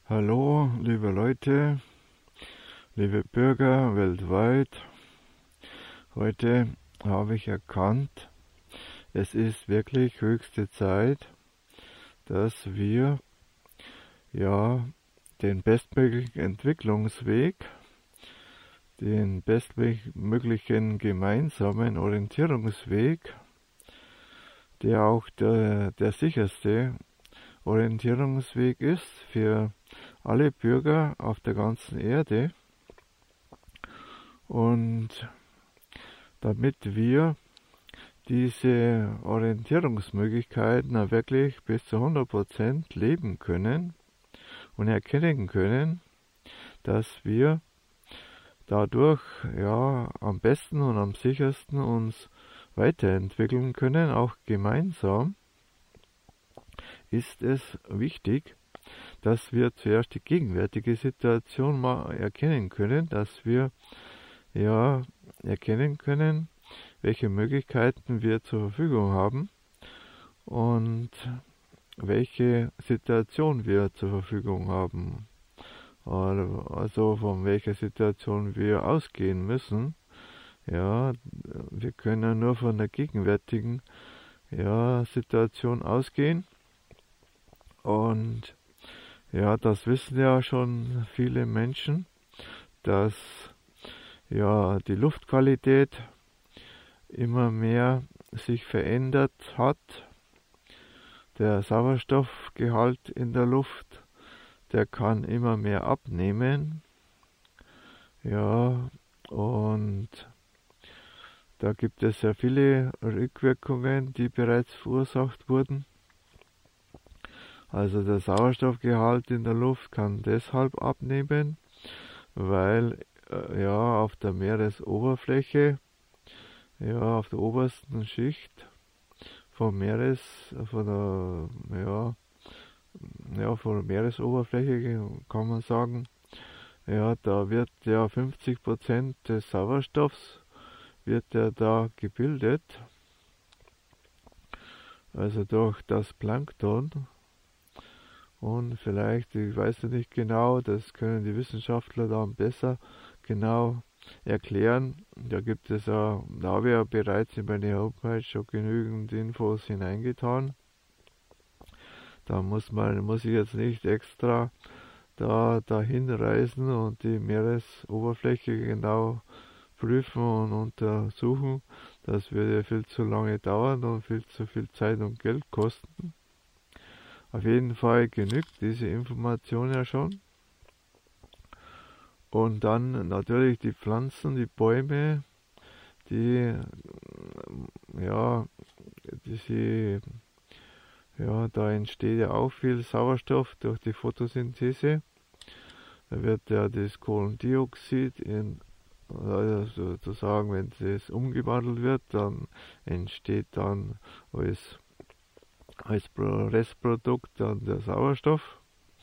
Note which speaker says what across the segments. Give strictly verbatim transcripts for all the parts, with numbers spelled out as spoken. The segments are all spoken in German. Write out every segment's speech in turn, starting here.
Speaker 1: Hallo, liebe Leute, liebe Bürger weltweit. Heute habe ich erkannt, es ist wirklich höchste Zeit, dass wir ja den bestmöglichen Entwicklungsweg, den bestmöglichen gemeinsamen Orientierungsweg, der auch der, der sicherste Orientierungsweg ist für alle Bürger auf der ganzen Erde, und damit wir diese Orientierungsmöglichkeiten wirklich bis zu hundert Prozent leben können und erkennen können, dass wir dadurch ja am besten und am sichersten uns weiterentwickeln können, auch gemeinsam, ist es wichtig, dass wir zuerst die gegenwärtige Situation mal erkennen können, dass wir ja erkennen können, welche Möglichkeiten wir zur Verfügung haben und welche Situation wir zur Verfügung haben. Also von welcher Situation wir ausgehen müssen. Ja, wir können nur von der gegenwärtigen ja, Situation ausgehen. Und ja, das wissen ja schon viele Menschen, dass ja die Luftqualität immer mehr sich verändert hat. Der Sauerstoffgehalt in der Luft, der kann immer mehr abnehmen. Ja, und da gibt es ja viele Rückwirkungen, die bereits verursacht wurden. Also der Sauerstoffgehalt in der Luft kann deshalb abnehmen, weil äh, ja auf der Meeresoberfläche, ja auf der obersten Schicht vom Meeres, von der ja, ja von der Meeresoberfläche kann man sagen, ja da wird ja fünfzig Prozent des Sauerstoffs wird ja da gebildet, also durch das Plankton. Und vielleicht, ich weiß ja nicht genau, das können die Wissenschaftler dann besser genau erklären. Da gibt es ja, da habe ich ja bereits in meine Homepage schon genügend Infos hineingetan. Da muss man, muss ich jetzt nicht extra da dahin reisen und die Meeresoberfläche genau prüfen und untersuchen. Das würde ja viel zu lange dauern und viel zu viel Zeit und Geld kosten. Auf jeden Fall genügt diese Information ja schon. Und dann natürlich die Pflanzen, die Bäume, die ja, diese, ja, da entsteht ja auch viel Sauerstoff durch die Photosynthese. Da wird ja das Kohlendioxid in, also sozusagen, wenn es umgewandelt wird, dann entsteht dann als als Restprodukt dann der Sauerstoff.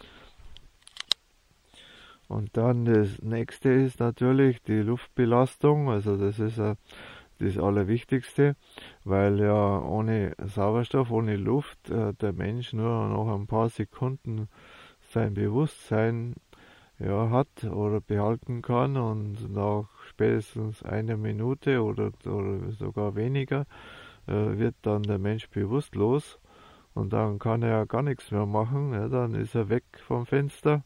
Speaker 1: Und dann das nächste ist natürlich die Luftbelastung, also das ist ja das Allerwichtigste, weil ja ohne Sauerstoff, ohne Luft äh, der Mensch nur noch ein paar Sekunden sein Bewusstsein ja, hat oder behalten kann, und nach spätestens einer Minute oder, oder sogar weniger äh, wird dann der Mensch bewusstlos. Und dann kann er ja gar nichts mehr machen, ja, dann ist er weg vom Fenster.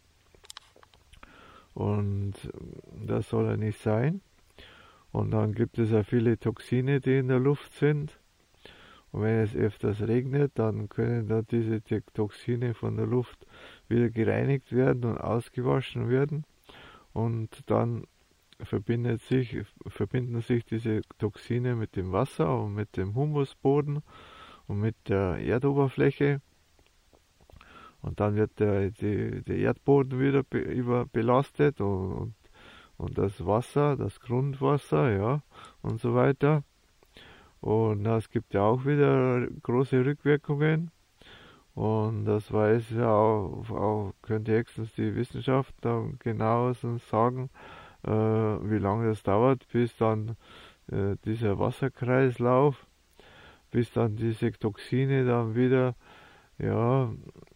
Speaker 1: Und das soll er nicht sein. Und dann gibt es ja viele Toxine, die in der Luft sind. Und wenn es öfters regnet, dann können da diese Toxine von der Luft wieder gereinigt werden und ausgewaschen werden. Und dann verbindet sich, verbinden sich diese Toxine mit dem Wasser und mit dem Humusboden und mit der Erdoberfläche, und dann wird der, die, der Erdboden wieder be, über belastet und, und, und das Wasser, das Grundwasser, ja, und so weiter. Und es gibt ja auch wieder große Rückwirkungen, und das weiß ja auch, auch könnte höchstens die Wissenschaft dann genauestens sagen, äh, wie lange das dauert, bis dann äh, dieser Wasserkreislauf, bis dann diese Toxine dann wieder ja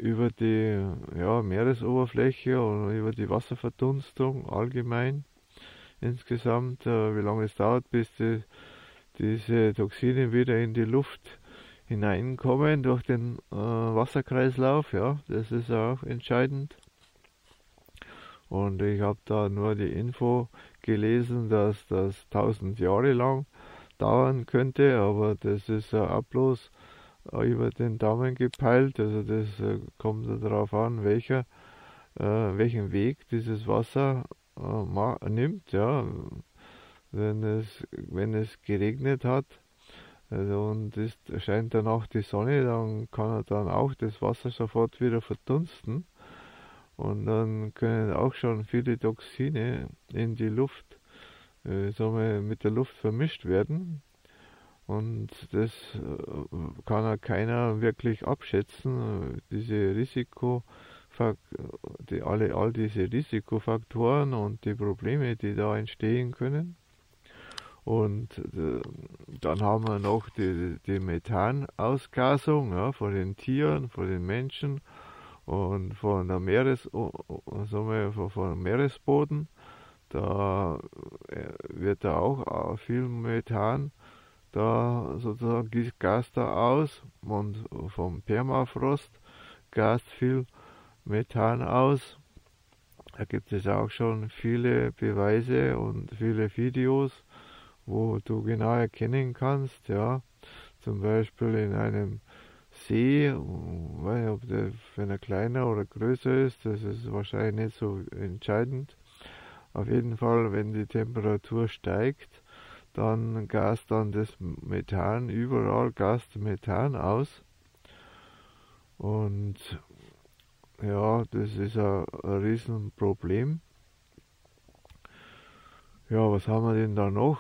Speaker 1: über die ja, Meeresoberfläche und über die Wasserverdunstung allgemein insgesamt, äh, wie lange es dauert, bis die, diese Toxine wieder in die Luft hineinkommen durch den äh, Wasserkreislauf. Ja, das ist auch entscheidend. Und ich habe da nur die Info gelesen, dass das tausend Jahre lang dauern könnte, aber das ist ja auch bloß äh, über den Daumen gepeilt. Also das äh, kommt darauf an, welcher, äh, welchen Weg dieses Wasser äh, nimmt. Ja, wenn es, wenn es geregnet hat, also und es scheint dann auch die Sonne, dann kann er dann auch das Wasser sofort wieder verdunsten. Und dann können auch schon viele Toxine in die Luft, äh, sagen wir, mit der Luft vermischt werden. Und das äh, kann ja keiner wirklich abschätzen. Diese Risiko, die, alle, all diese Risikofaktoren und die Probleme, die da entstehen können. Und äh, dann haben wir noch die, die Methanausgasung, ja, von den Tieren, von den Menschen und von der Meeres, sagen wir, von, vom Meeresboden. Da wird da auch viel Methan da sozusagen Gas da aus und vom Permafrost gast viel Methan aus. Da gibt es auch schon viele Beweise und viele Videos, wo du genau erkennen kannst, ja, zum Beispiel in einem See, ich weiß nicht, ob der, wenn er kleiner oder größer ist, das ist wahrscheinlich nicht so entscheidend. Auf jeden Fall, wenn die Temperatur steigt, dann gast dann das Methan, überall gast Methan aus. Und ja, das ist ein, ein Riesenproblem. Ja, was haben wir denn da noch?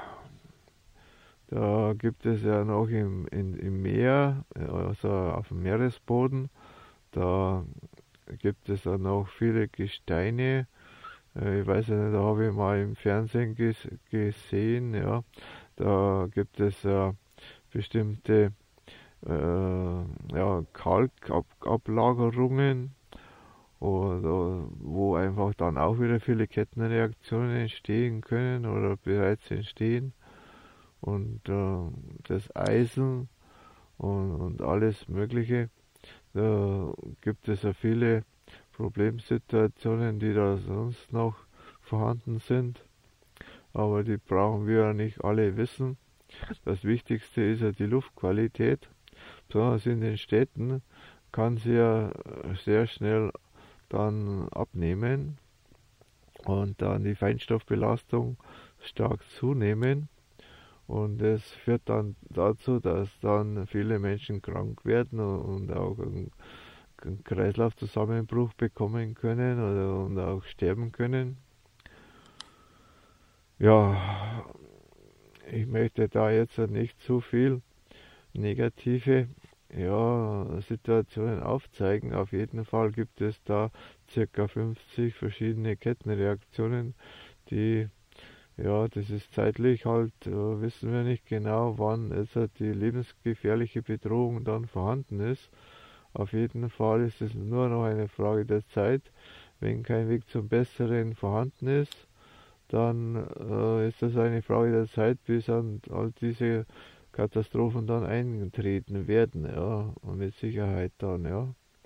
Speaker 1: Da gibt es ja noch im, in, im Meer, also auf dem Meeresboden, da gibt es dann noch viele Gesteine. Ich weiß ja nicht, da habe ich mal im Fernsehen ges gesehen, ja. Da gibt es äh, bestimmte äh, ja, Kalkablagerungen, oder wo einfach dann auch wieder viele Kettenreaktionen entstehen können oder bereits entstehen. Und äh, das Eisen und, und alles Mögliche, da gibt es ja viele Problemsituationen, die da sonst noch vorhanden sind, aber die brauchen wir ja nicht alle wissen. Das Wichtigste ist ja die Luftqualität. Besonders in den Städten kann sie ja sehr schnell dann abnehmen und dann die Feinstoffbelastung stark zunehmen. Und es führt dann dazu, dass dann viele Menschen krank werden und auch einen Kreislaufzusammenbruch bekommen können oder und auch sterben können. Ja, ich möchte da jetzt nicht zu viel negative ja, Situationen aufzeigen. Auf jeden Fall gibt es da circa fünfzig verschiedene Kettenreaktionen, die, ja, das ist zeitlich halt, äh, wissen wir nicht genau, wann jetzt die lebensgefährliche Bedrohung dann vorhanden ist. Auf jeden Fall ist es nur noch eine Frage der Zeit. Wenn kein Weg zum Besseren vorhanden ist, dann äh, ist das eine Frage der Zeit, bis an all diese Katastrophen dann eintreten werden, ja, und mit Sicherheit dann, ja.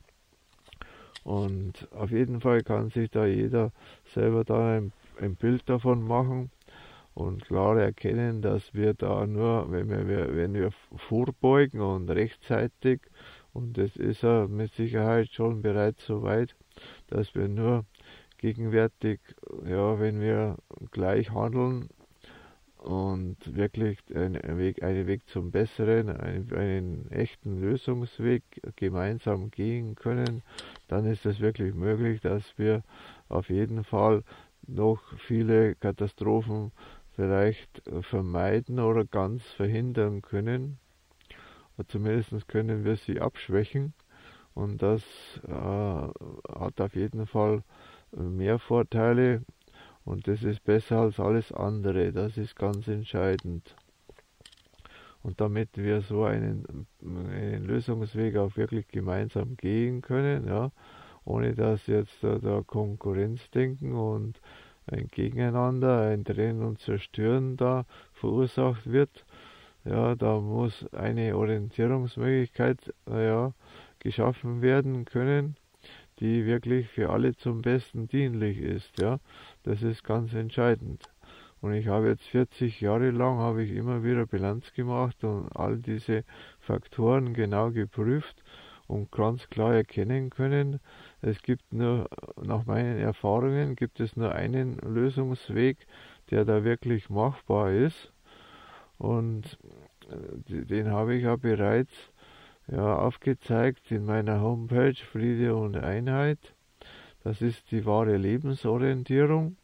Speaker 1: Und auf jeden Fall kann sich da jeder selber da ein, ein Bild davon machen und klar erkennen, dass wir da nur, wenn wir, wenn wir vorbeugen und rechtzeitig, und es ist ja mit Sicherheit schon bereits so weit, dass wir nur gegenwärtig, ja, wenn wir gleich handeln und wirklich einen Weg, einen Weg zum Besseren, einen, einen echten Lösungsweg gemeinsam gehen können, dann ist es wirklich möglich, dass wir auf jeden Fall noch viele Katastrophen vielleicht vermeiden oder ganz verhindern können. Oder zumindest können wir sie abschwächen, und das äh, hat auf jeden Fall mehr Vorteile, und das ist besser als alles andere, das ist ganz entscheidend. Und damit wir so einen, einen Lösungsweg auch wirklich gemeinsam gehen können, ja, ohne dass jetzt da, da Konkurrenzdenken und ein Gegeneinander, ein Trennen und Zerstören da verursacht wird, ja, da muss eine Orientierungsmöglichkeit, ja, geschaffen werden können, die wirklich für alle zum Besten dienlich ist, ja. Das ist ganz entscheidend. Und ich habe jetzt vierzig Jahre lang, habe ich immer wieder Bilanz gemacht und all diese Faktoren genau geprüft und ganz klar erkennen können, es gibt nur, nach meinen Erfahrungen, gibt es nur einen Lösungsweg, der da wirklich machbar ist. Und den habe ich ja bereits, ja, aufgezeigt in meiner Homepage Friede und Einheit. Das ist die wahre Lebensorientierung.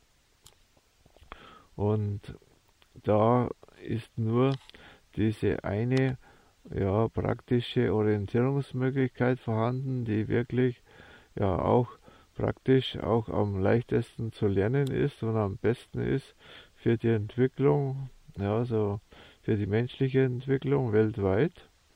Speaker 1: Und da ist nur diese eine, ja, praktische Orientierungsmöglichkeit vorhanden, die wirklich, ja, auch praktisch auch am leichtesten zu lernen ist und am besten ist für die Entwicklung, ja, so für die menschliche Entwicklung weltweit.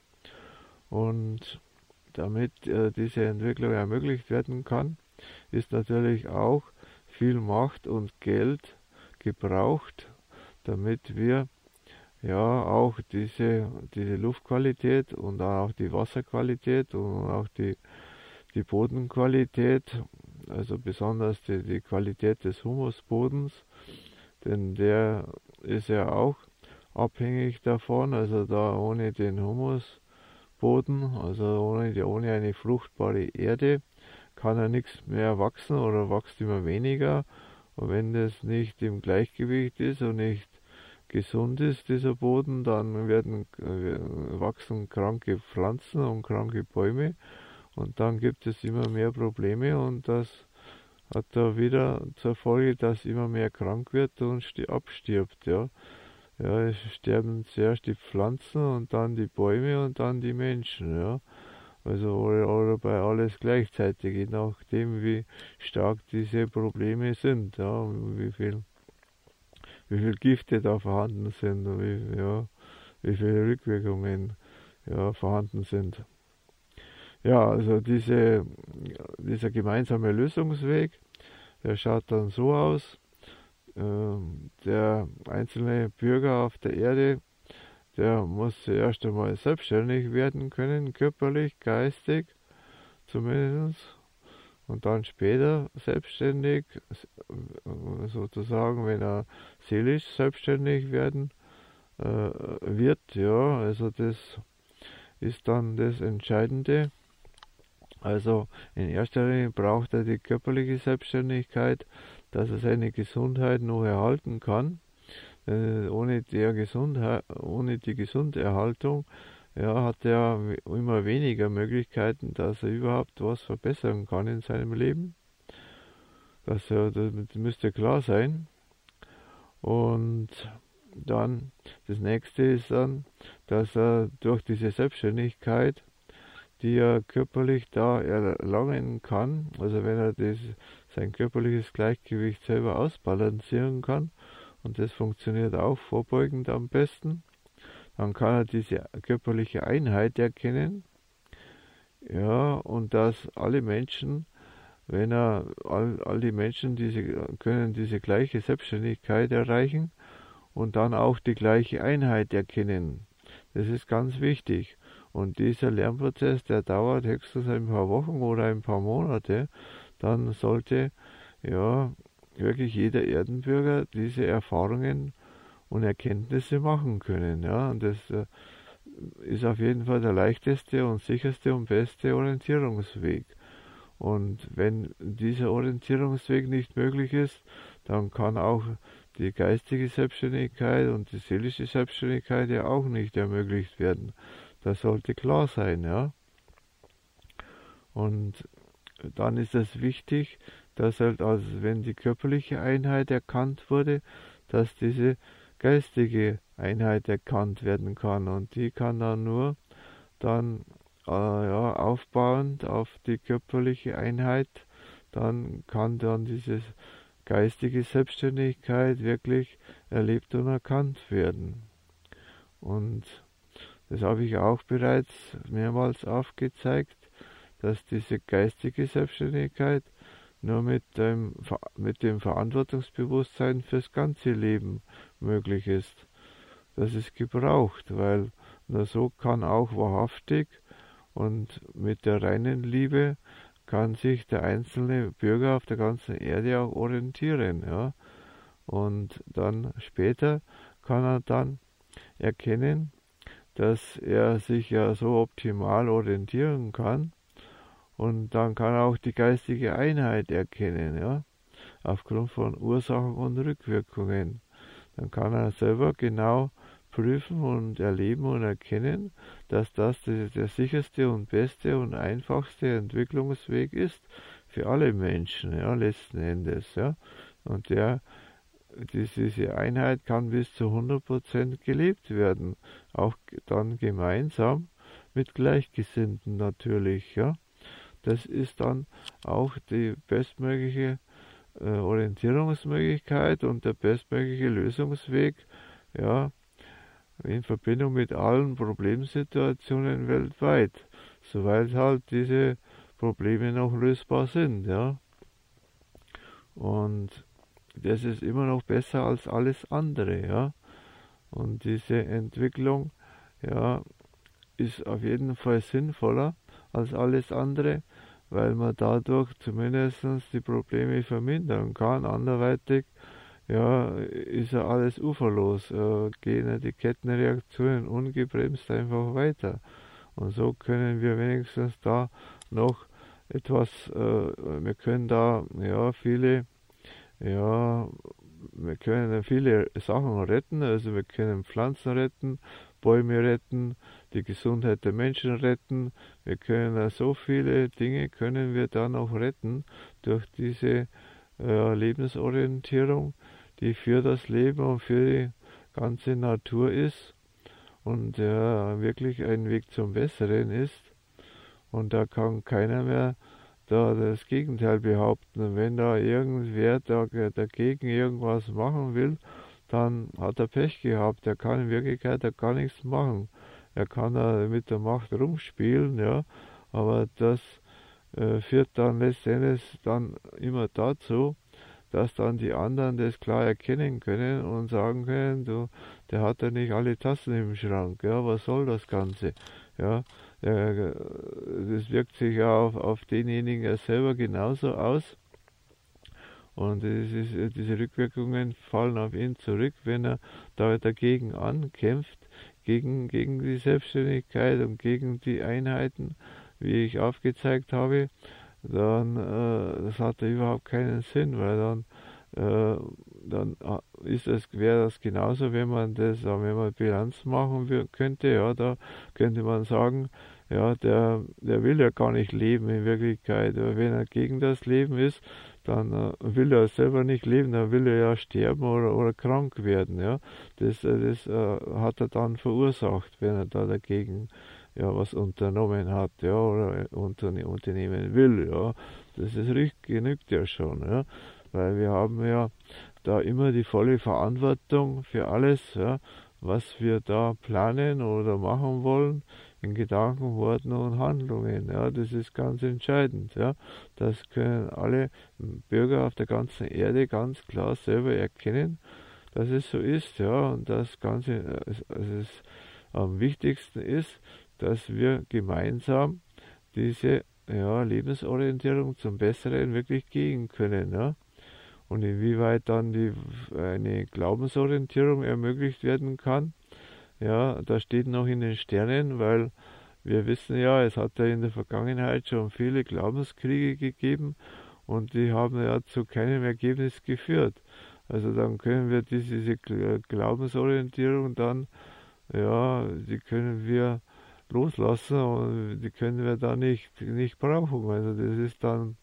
Speaker 1: Und damit äh, diese Entwicklung ermöglicht werden kann, ist natürlich auch viel Macht und Geld gebraucht, damit wir ja auch diese, diese Luftqualität und auch die Wasserqualität und auch die, die Bodenqualität, also besonders die, die Qualität des Humusbodens, denn der ist ja auch abhängig davon, also da ohne den Humusboden, also ohne, ohne eine fruchtbare Erde, kann ja nichts mehr wachsen oder wächst immer weniger. Und wenn das nicht im Gleichgewicht ist und nicht gesund ist, dieser Boden, dann werden äh, wachsen kranke Pflanzen und kranke Bäume und dann gibt es immer mehr Probleme und das hat da wieder zur Folge, dass immer mehr krank wird und abstirbt, ja. Ja, es sterben zuerst die Pflanzen und dann die Bäume und dann die Menschen, ja. Also oder, oder bei alles gleichzeitig, je nachdem wie stark diese Probleme sind, ja, wie viel, wie viel Gifte da vorhanden sind und wie, ja, wie viele Rückwirkungen, ja, vorhanden sind. Ja, also diese, dieser gemeinsame Lösungsweg, der schaut dann so aus, äh, der einzelne Bürger auf der Erde, der muss zuerst einmal selbstständig werden können, körperlich, geistig zumindest, und dann später selbstständig, sozusagen, wenn er seelisch selbstständig werden äh, wird, ja, also das ist dann das Entscheidende. Also in erster Linie braucht er die körperliche Selbstständigkeit, dass er seine Gesundheit noch erhalten kann. Äh, ohne, der Gesundheit, ohne die Gesunderhaltung, ja, hat er immer weniger Möglichkeiten, dass er überhaupt was verbessern kann in seinem Leben. Das, äh, das müsste klar sein. Und dann, das nächste ist dann, dass er durch diese Selbstständigkeit, die er körperlich da erlangen kann, also wenn er das, sein körperliches Gleichgewicht selber ausbalancieren kann, und das funktioniert auch vorbeugend am besten, dann kann er diese körperliche Einheit erkennen, ja, und dass alle Menschen, wenn er, all, all die Menschen diese, können diese gleiche Selbstständigkeit erreichen und dann auch die gleiche Einheit erkennen. Das ist ganz wichtig. Und dieser Lernprozess, der dauert höchstens ein paar Wochen oder ein paar Monate, dann sollte, ja, wirklich jeder Erdenbürger diese Erfahrungen und Erkenntnisse machen können. Ja? Und das äh, ist auf jeden Fall der leichteste und sicherste und beste Orientierungsweg. Und wenn dieser Orientierungsweg nicht möglich ist, dann kann auch die geistige Selbstständigkeit und die seelische Selbstständigkeit ja auch nicht ermöglicht werden. Das sollte klar sein, ja. Und dann ist es wichtig, dass halt, also wenn die körperliche Einheit erkannt wurde, dass diese geistige Einheit erkannt werden kann. Und die kann dann nur dann äh, ja, aufbauend auf die körperliche Einheit, dann kann dann diese geistige Selbstständigkeit wirklich erlebt und erkannt werden. Und das habe ich auch bereits mehrmals aufgezeigt, dass diese geistige Selbstständigkeit nur mit dem, mit dem Verantwortungsbewusstsein fürs ganze Leben möglich ist. Das ist gebraucht, weil nur so kann auch wahrhaftig und mit der reinen Liebe kann sich der einzelne Bürger auf der ganzen Erde auch orientieren. Ja? Und dann später kann er dann erkennen, dass er sich ja so optimal orientieren kann, und dann kann er auch die geistige Einheit erkennen, ja, aufgrund von Ursachen und Rückwirkungen. Dann kann er selber genau prüfen und erleben und erkennen, dass das der, der sicherste und beste und einfachste Entwicklungsweg ist für alle Menschen, ja, letzten Endes, ja. Und der, diese Einheit kann bis zu hundert Prozent gelebt werden, auch dann gemeinsam mit Gleichgesinnten natürlich, ja. Das ist dann auch die bestmögliche äh, Orientierungsmöglichkeit und der bestmögliche Lösungsweg, ja, in Verbindung mit allen Problemsituationen weltweit, soweit halt diese Probleme noch lösbar sind, ja. Und das ist immer noch besser als alles andere, ja. Und diese Entwicklung, ja, ist auf jeden Fall sinnvoller als alles andere, weil man dadurch zumindest die Probleme vermindern kann. Anderweitig, ja, ist ja alles uferlos, äh, gehen die Kettenreaktionen ungebremst einfach weiter. Und so können wir wenigstens da noch etwas, äh, wir können da, ja, viele, ja, wir können viele Sachen retten, also wir können Pflanzen retten, Bäume retten, die Gesundheit der Menschen retten. Wir können so viele Dinge können wir dann auch retten durch diese äh, Lebensorientierung, die für das Leben und für die ganze Natur ist und ja, wirklich ein Weg zum Besseren ist. Und da kann keiner mehr da das Gegenteil behaupten. Wenn da irgendwer da, dagegen irgendwas machen will, dann hat er Pech gehabt. Er kann in Wirklichkeit er gar nichts machen. Er kann da mit der Macht rumspielen, ja, aber das äh, führt dann letztendlich dann immer dazu, dass dann die anderen das klar erkennen können und sagen können, du, der hat ja nicht alle Tassen im Schrank, ja, was soll das Ganze, ja, der, das wirkt sich ja auf, auf denjenigen ja selber genauso aus. Und ist, diese Rückwirkungen fallen auf ihn zurück, wenn er da dagegen ankämpft, gegen, gegen die Selbstständigkeit und gegen die Einheiten, wie ich aufgezeigt habe, dann äh, das hat überhaupt keinen Sinn, weil dann, äh, dann ist das, wäre das genauso, wenn man das, wenn man Bilanz machen könnte, ja, da könnte man sagen, ja, der, der will ja gar nicht leben in Wirklichkeit, aber wenn er gegen das Leben ist, dann äh, will er selber nicht leben, dann will er ja sterben oder, oder krank werden, ja. Das, äh, das äh, hat er dann verursacht, wenn er da dagegen ja was unternommen hat, ja, oder unterne unternehmen will, ja. Das ist genügt ja schon, ja. Weil wir haben ja da immer die volle Verantwortung für alles, ja, was wir da planen oder machen wollen, in Gedanken, Worten und Handlungen. Ja, das ist ganz entscheidend. Ja. Das können alle Bürger auf der ganzen Erde ganz klar selber erkennen, dass es so ist. Ja, und das Ganze, also es am wichtigsten ist, dass wir gemeinsam diese ja, Lebensorientierung zum Besseren wirklich gehen können. Ja. Und inwieweit dann die, eine Glaubensorientierung ermöglicht werden kann, ja, das steht noch in den Sternen, weil wir wissen ja, es hat ja in der Vergangenheit schon viele Glaubenskriege gegeben und die haben ja zu keinem Ergebnis geführt. Also dann können wir diese, diese Glaubensorientierung dann, ja, die können wir loslassen und die können wir da nicht, nicht brauchen. Also das ist dann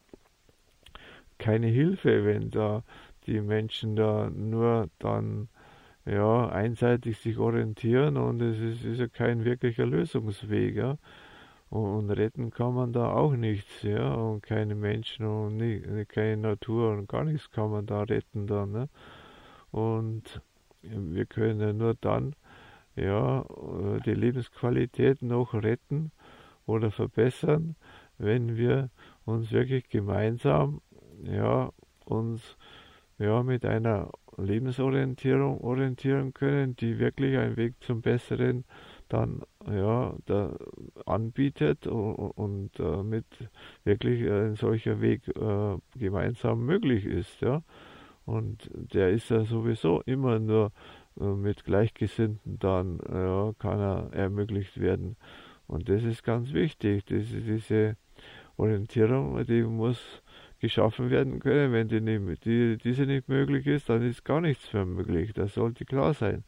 Speaker 1: keine Hilfe, wenn da die Menschen da nur dann ja, einseitig sich orientieren und es ist, ist ja kein wirklicher Lösungsweg, ja. Und, und retten kann man da auch nichts, ja, und keine Menschen und nie, keine Natur und gar nichts kann man da retten dann, ne? Und wir können ja nur dann ja, die Lebensqualität noch retten oder verbessern, wenn wir uns wirklich gemeinsam, ja, uns ja, mit einer Lebensorientierung orientieren können, die wirklich einen Weg zum Besseren dann ja, da anbietet und, und damit wirklich ein solcher Weg äh, gemeinsam möglich ist. Ja? Und der ist ja sowieso immer nur äh, mit Gleichgesinnten dann ja, kann er ermöglicht werden. Und das ist ganz wichtig, diese, diese Orientierung, die muss geschaffen werden können. Wenn die nicht, die, diese nicht möglich ist, dann ist gar nichts mehr möglich. Das sollte klar sein.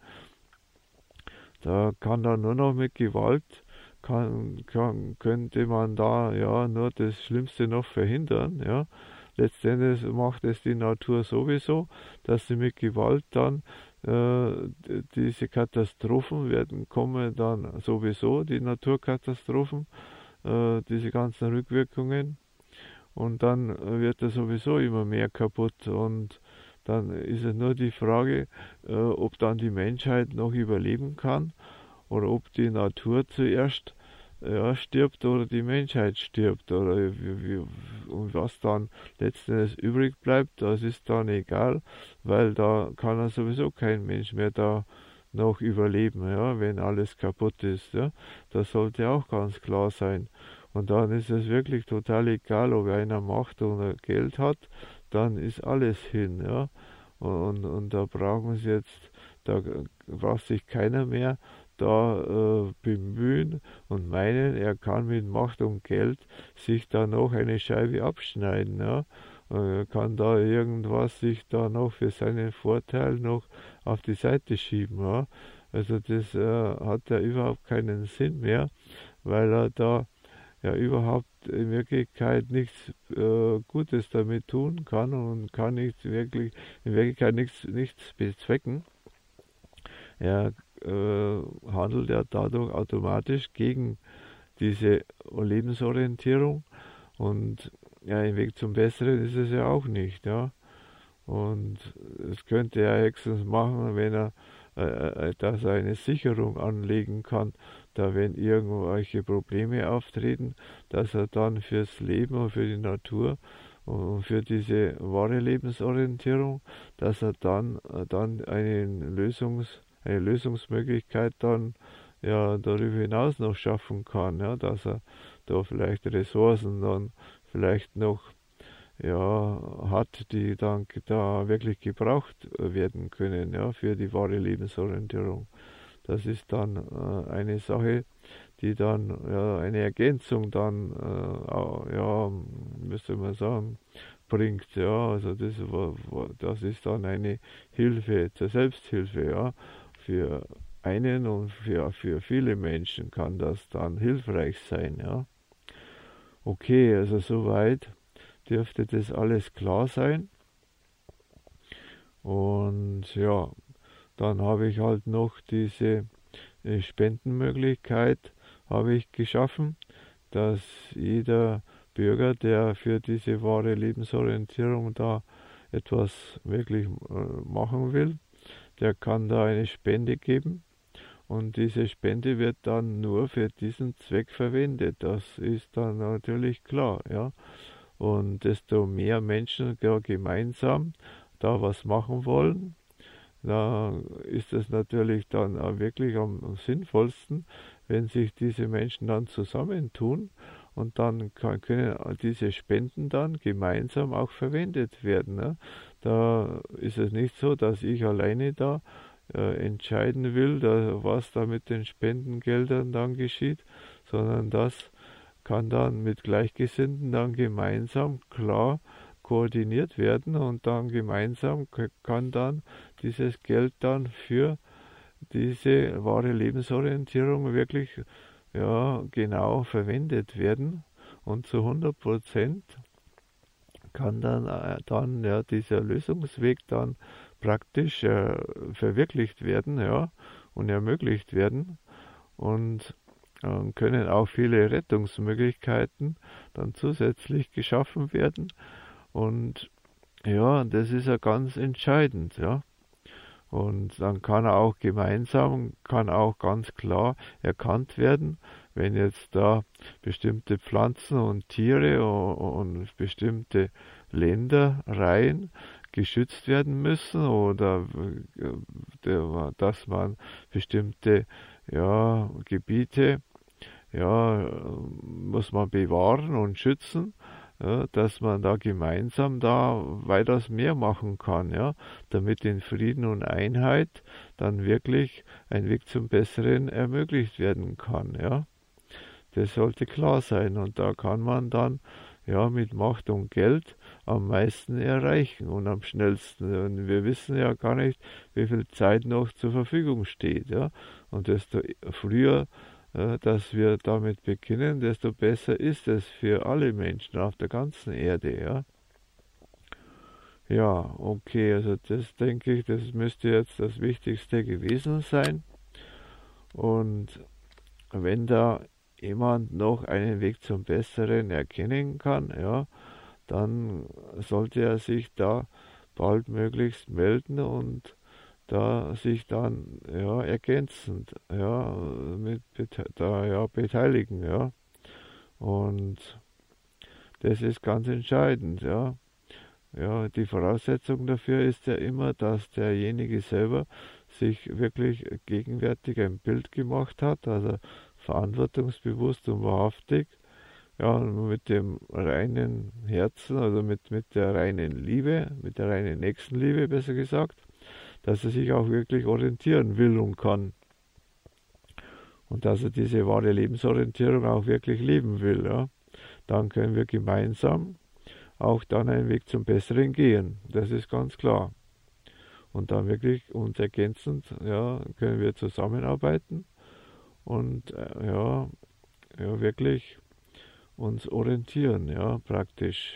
Speaker 1: Da kann dann nur noch mit Gewalt, kann, kann, könnte man da ja nur das Schlimmste noch verhindern. Ja. Letztendlich macht es die Natur sowieso, dass sie mit Gewalt dann äh, diese Katastrophen werden kommen dann sowieso, die Naturkatastrophen, äh, diese ganzen Rückwirkungen. Und dann wird er sowieso immer mehr kaputt und dann ist es nur die Frage, äh, ob dann die Menschheit noch überleben kann oder ob die Natur zuerst ja, stirbt oder die Menschheit stirbt oder wie, wie, und was dann letztendlich übrig bleibt, das ist dann egal, weil da kann ja sowieso kein Mensch mehr da noch überleben, ja, wenn alles kaputt ist. Ja. Das sollte auch ganz klar sein. Und dann ist es wirklich total egal, ob einer Macht oder Geld hat, dann ist alles hin, ja. Und, und da brauchen sie jetzt, da braucht sich keiner mehr da äh, bemühen und meinen, er kann mit Macht und Geld sich da noch eine Scheibe abschneiden, ja. Er kann da irgendwas sich da noch für seinen Vorteil noch auf die Seite schieben, ja. Also das äh, hat ja überhaupt keinen Sinn mehr, weil er da ja überhaupt in Wirklichkeit nichts äh, Gutes damit tun kann und kann nichts wirklich, in Wirklichkeit nichts, nichts bezwecken. Er äh, handelt ja dadurch automatisch gegen diese Lebensorientierung und ja, ein Weg zum Besseren ist es ja auch nicht, ja. Und es könnte er höchstens machen, wenn er äh, dass er eine Sicherung anlegen kann, da wenn irgendwelche Probleme auftreten, dass er dann fürs Leben und für die Natur und für diese wahre Lebensorientierung, dass er dann, dann eine, Lösungs, eine Lösungsmöglichkeit dann ja darüber hinaus noch schaffen kann, ja, dass er da vielleicht Ressourcen dann vielleicht noch ja, hat, die dann da wirklich gebraucht werden können, ja, für die wahre Lebensorientierung. Das ist dann äh, eine Sache, die dann ja, eine Ergänzung dann, äh, ja, müsste man sagen, bringt, ja, also das, das ist dann eine Hilfe zur Selbsthilfe, ja, für einen und für, für viele Menschen kann das dann hilfreich sein, ja. Okay, also soweit dürfte das alles klar sein. Und ja, dann habe ich halt noch diese Spendenmöglichkeit habe ich geschaffen, dass jeder Bürger, der für diese wahre Lebensorientierung da etwas wirklich machen will, der kann da eine Spende geben. Und diese Spende wird dann nur für diesen Zweck verwendet. Das ist dann natürlich klar, ja. Und desto mehr Menschen ja, gemeinsam da was machen wollen, da ist es natürlich dann auch wirklich am, am sinnvollsten, wenn sich diese Menschen dann zusammentun und dann kann, können diese Spenden dann gemeinsam auch verwendet werden. Ne? Da ist es nicht so, dass ich alleine da äh, entscheiden will, da, was da mit den Spendengeldern dann geschieht, sondern das kann dann mit Gleichgesinnten dann gemeinsam klar koordiniert werden und dann gemeinsam kann dann dieses Geld dann für diese wahre Lebensorientierung wirklich ja, genau verwendet werden und zu hundert Prozent kann dann, äh, dann ja, dieser Lösungsweg dann praktisch äh, verwirklicht werden, ja, und ermöglicht werden und können auch viele Rettungsmöglichkeiten dann zusätzlich geschaffen werden und ja, das ist ja ganz entscheidend, ja. Und dann kann er auch gemeinsam, kann auch ganz klar erkannt werden, wenn jetzt da bestimmte Pflanzen und Tiere und bestimmte Ländereien geschützt werden müssen oder dass man bestimmte ja, Gebiete ja, muss man bewahren und schützen, ja, dass man da gemeinsam da weitaus mehr machen kann, ja, damit in Frieden und Einheit dann wirklich ein Weg zum Besseren ermöglicht werden kann, ja. Das sollte klar sein und da kann man dann ja mit Macht und Geld am meisten erreichen und am schnellsten. Und wir wissen ja gar nicht, wie viel Zeit noch zur Verfügung steht, ja. Und desto früher äh, dass wir damit beginnen, desto besser ist es für alle Menschen auf der ganzen Erde, ja. Ja, okay, also das denke ich, das müsste jetzt das Wichtigste gewesen sein. Und wenn da jemand noch einen Weg zum Besseren erkennen kann, ja, dann sollte er sich da baldmöglichst melden und da sich dann ja ergänzend ja mit da ja beteiligen, ja. Und das ist ganz entscheidend, ja. Ja, die Voraussetzung dafür ist ja immer, dass derjenige selber sich wirklich gegenwärtig ein Bild gemacht hat, also verantwortungsbewusst und wahrhaftig, ja, mit dem reinen Herzen, also mit, mit der reinen Liebe, mit der reinen Nächstenliebe, besser gesagt, dass er sich auch wirklich orientieren will und kann. Und dass er diese wahre Lebensorientierung auch wirklich leben will, ja. Dann können wir gemeinsam auch dann einen Weg zum Besseren gehen. Das ist ganz klar. Und dann wirklich uns ergänzend, ja, können wir zusammenarbeiten und äh, ja, ja, wirklich uns orientieren, ja, praktisch.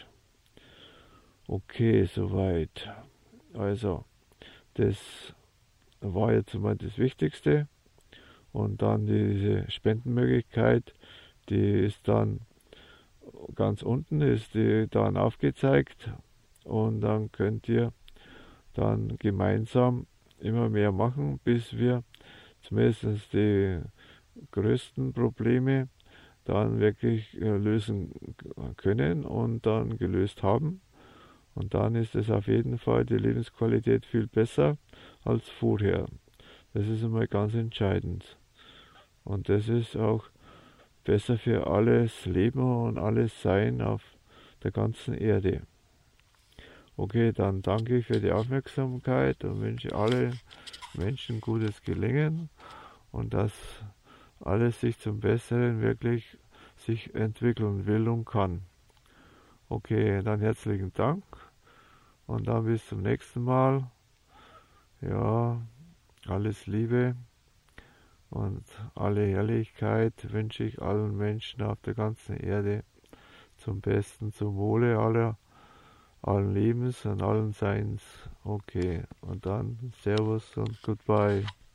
Speaker 1: Okay, soweit. Also, das war jetzt mal das Wichtigste. Und dann diese Spendenmöglichkeit, die ist dann ganz unten, ist die dann aufgezeigt. Und dann könnt ihr dann gemeinsam immer mehr machen, bis wir zumindest die größten Probleme dann wirklich lösen können und dann gelöst haben. Und dann ist es auf jeden Fall die Lebensqualität viel besser als vorher. Das ist einmal ganz entscheidend. Und das ist auch besser für alles Leben und alles Sein auf der ganzen Erde. Okay, dann danke ich für die Aufmerksamkeit und wünsche allen Menschen gutes Gelingen und dass alles sich zum Besseren wirklich sich entwickeln will und kann. Okay, dann herzlichen Dank und dann bis zum nächsten Mal. Ja, alles Liebe und alle Herrlichkeit wünsche ich allen Menschen auf der ganzen Erde zum Besten, zum Wohle aller, allen Lebens und allen Seins. Okay, und dann Servus und Goodbye.